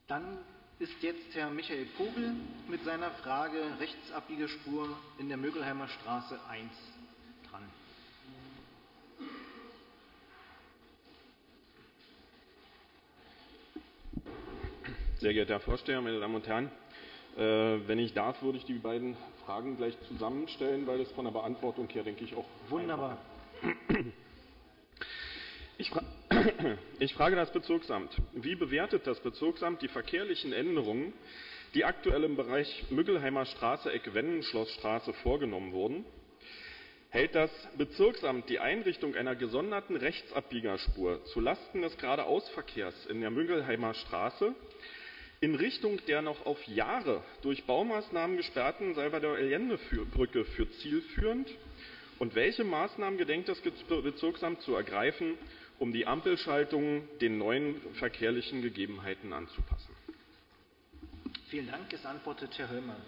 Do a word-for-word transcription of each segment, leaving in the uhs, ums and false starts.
Dann ist jetzt Herr Michael Vogel mit seiner Frage Rechtsabbiegerspur in der Mögelheimer Straße eins dran. Sehr geehrter Herr Vorsteher, meine Damen und Herren, äh, wenn ich darf, würde ich die beiden Fragen gleich zusammenstellen, weil es von der Beantwortung her, denke ich, auch wunderbar. Ich, fra ich frage das Bezirksamt. Wie bewertet das Bezirksamt die verkehrlichen Änderungen, die aktuell im Bereich Müggelheimer Straße, Eck Wendenschlossstraße vorgenommen wurden? Hält das Bezirksamt die Einrichtung einer gesonderten Rechtsabbiegerspur zulasten des Geradeausverkehrs in der Müggelheimer Straße in Richtung der noch auf Jahre durch Baumaßnahmen gesperrten Salvador-Allende-Brücke für zielführend? Und welche Maßnahmen gedenkt das Bezirksamt zu ergreifen, um die Ampelschaltung den neuen verkehrlichen Gegebenheiten anzupassen? Vielen Dank. Es antwortet Herr Höllmann.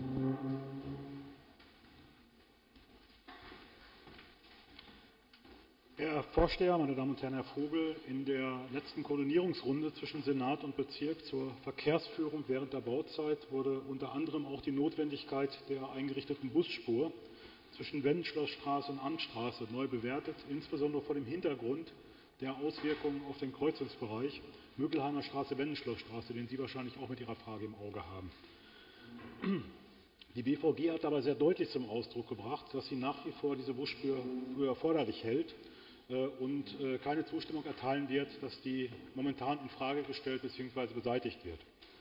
Herr Vorsteher, meine Damen und Herren, Herr Vogel, in der letzten Koordinierungsrunde zwischen Senat und Bezirk zur Verkehrsführung während der Bauzeit wurde unter anderem auch die Notwendigkeit der eingerichteten Busspur zwischen Wendenschlossstraße und Amtsstraße neu bewertet, insbesondere vor dem Hintergrund der Auswirkungen auf den Kreuzungsbereich Müggelheimer Straße, Wendenschlossstraße, den Sie wahrscheinlich auch mit Ihrer Frage im Auge haben. Die B V G hat dabei sehr deutlich zum Ausdruck gebracht, dass sie nach wie vor diese Busspur für erforderlich hält und keine Zustimmung erteilen wird, dass die momentan in Frage gestellt bzw. beseitigt wird.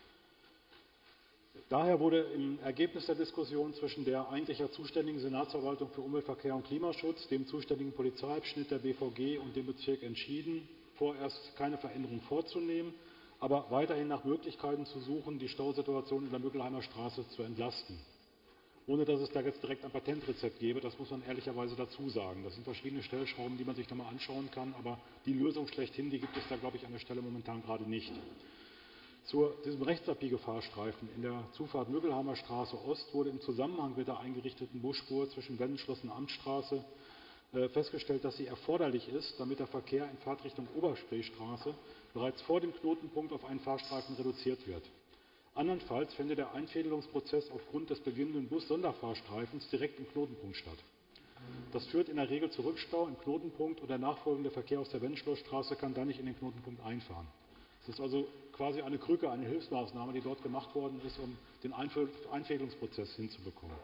Daher wurde im Ergebnis der Diskussion zwischen der eigentlich ja zuständigen Senatsverwaltung für Umwelt, Verkehr und Klimaschutz, dem zuständigen Polizeiabschnitt der B V G und dem Bezirk entschieden, vorerst keine Veränderung vorzunehmen, aber weiterhin nach Möglichkeiten zu suchen, die Stausituation in der Müggelheimer Straße zu entlasten. Ohne dass es da jetzt direkt ein Patentrezept gäbe, das muss man ehrlicherweise dazu sagen. Das sind verschiedene Stellschrauben, die man sich da mal anschauen kann, aber die Lösung schlechthin, die gibt es da, glaube ich, an der Stelle momentan gerade nicht. Zu diesem Rechtsabbiegefahrstreifen in der Zufahrt Müggelheimer Straße Ost wurde im Zusammenhang mit der eingerichteten Busspur zwischen Wendenschloss und Amtsstraße äh, festgestellt, dass sie erforderlich ist, damit der Verkehr in Fahrtrichtung Oberspreestraße bereits vor dem Knotenpunkt auf einen Fahrstreifen reduziert wird. Andernfalls fände der Einfädelungsprozess aufgrund des beginnenden Bus-Sonderfahrstreifens direkt im Knotenpunkt statt. Das führt in der Regel zu Rückstau im Knotenpunkt und der nachfolgende Verkehr aus der Wendenschlossstraße kann dann nicht in den Knotenpunkt einfahren. Es ist also quasi eine Krücke, eine Hilfsmaßnahme, die dort gemacht worden ist, um den Einfädelungsprozess hinzubekommen.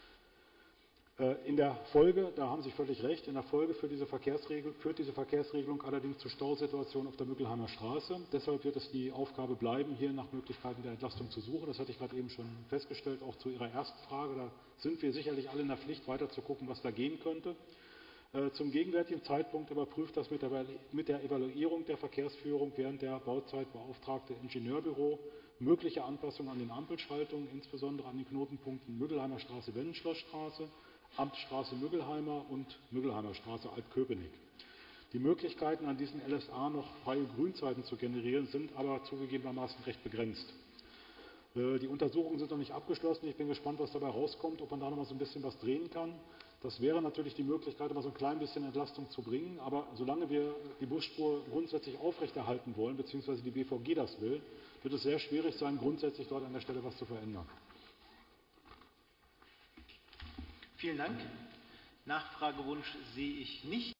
In der Folge, da haben Sie völlig recht, in der Folge führt diese, Verkehrsregel, führt diese Verkehrsregelung allerdings zu Stausituationen auf der Müggelheimer Straße. Deshalb wird es die Aufgabe bleiben, hier nach Möglichkeiten der Entlastung zu suchen. Das hatte ich gerade eben schon festgestellt, auch zu Ihrer ersten Frage. Da sind wir sicherlich alle in der Pflicht, weiter zu gucken, was da gehen könnte. Zum gegenwärtigen Zeitpunkt überprüft das mit der, mit der Evaluierung der Verkehrsführung während der Bauzeit beauftragte Ingenieurbüro mögliche Anpassungen an den Ampelschaltungen, insbesondere an den Knotenpunkten Müggelheimer Straße, Wendenschlossstraße, Amtsstraße Müggelheimer und Müggelheimer Straße, Altköpenick. Die Möglichkeiten, an diesen L S A noch freie Grünzeiten zu generieren, sind aber zugegebenermaßen recht begrenzt. Die Untersuchungen sind noch nicht abgeschlossen. Ich bin gespannt, was dabei rauskommt, ob man da noch mal so ein bisschen was drehen kann. Das wäre natürlich die Möglichkeit, mal so ein klein bisschen Entlastung zu bringen. Aber solange wir die Busspur grundsätzlich aufrechterhalten wollen, beziehungsweise die B V G das will, wird es sehr schwierig sein, grundsätzlich dort an der Stelle was zu verändern. Vielen Dank. Nachfragewunsch sehe ich nicht.